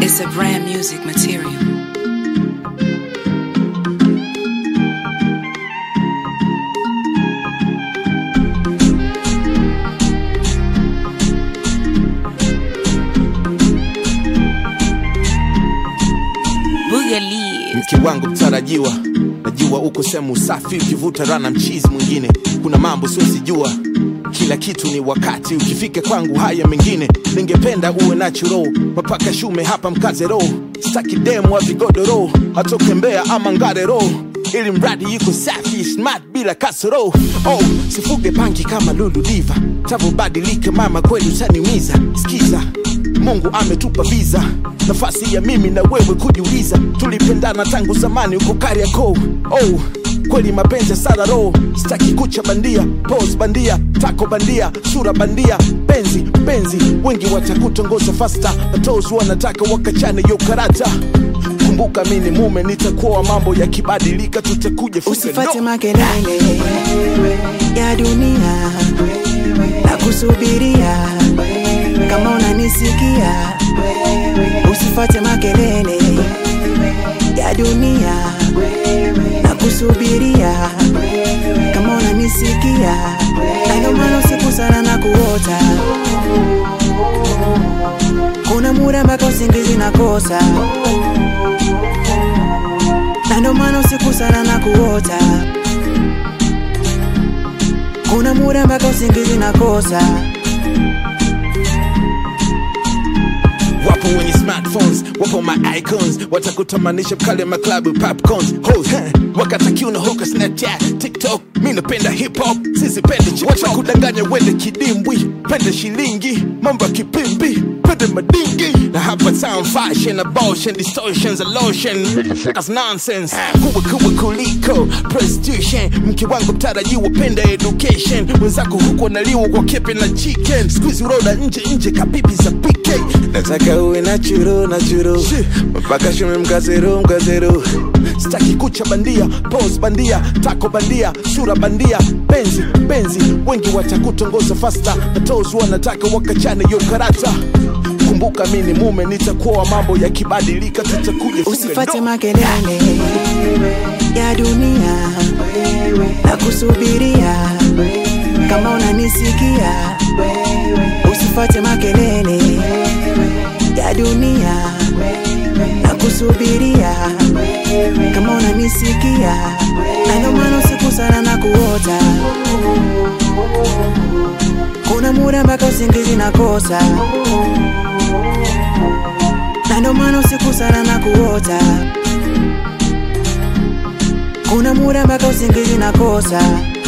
It's a brand music material. Mke wangu mtarajiwa, najua uko sehemu safi ukivuta rana mchizi mwingine. Kuna mambo siwezi jua, kila kitu ni wakati, ukifika kwangu haya mengine. Ningependa uwe natural, mapaka shume hapa mkaze roho. Sitaki demu wa vigodoro, atoke Mbeya ama Ngarero, ili mradi yuko safi, smart bila kasoro. Oh, sifuge panki kama Lulu Diva, tavobadilika mama kweli utaniumiza. Sikiza, Mungu ametupa visa, nafasi ya mimi na wewe kujiuliza. Tulipendana tangu zamani uko Kariakoo. Oh, kweli mapenzi sana roho. Sitaki kucha bandia, pose bandia, tako bandia, sura bandia. Benzi, wengi watakutongoza faster, natozi wanataka wakachane yo karata. Kumbuka mimi mume nitakuwa, mambo yakibadilika tutakuja funga. Usifate makelele ya dunia na kusubiria kama unanisikia. Usifate makelele ya dunia na kusubiria kama unanisikia. Na ndio maana usiku sana na kuota, kuna muda mpaka usingizi nakosa. Na ndio maana usiku sana na kuota, kuna muda mpaka usingizi nakosa. Wapo wenye smartphones, wapo my icons, watakutamanisha kale maklabu popcorns. Hoes, wakata kiuno hoka Snapchat, TikTok. Mimi napenda hip hop, sisi pende chip. Watakudanganya wende kidimbwi, pende shilingi, mambo ya kipimbi, pende madingi. Na hapa sound fashion, abortion, distortions, a lotion. That's nonsense. Kuwa kuliko prostitution. Mke wangu mtarajiwa, penda education. Wenzako huko wanaliwa kwa kepe na chicken. Squeeze roda nje kapipi za PK. Nataka uwe natural, mpaka shume mkazero. Sitaki kucha bandia, pose bandia, tako bandia, sura bandia. Benzi, wengi watakutongoza faster, natozi wanataka wakachane yo karata. Kumbuka mimi mume nitakuwa, mambo yakibadilika tutakuja funga. Usifate makelele ya dunia na kusubiria kama unanisikia. Usifate makelele ya dunia na kusubiria kama unanisikia. Na ndio maana usiku sana na kuota, kuna muda mpaka usingizi nakosa. Na ndio maana usiku sana na kuota, kuna muda mpaka usingizi nakosa.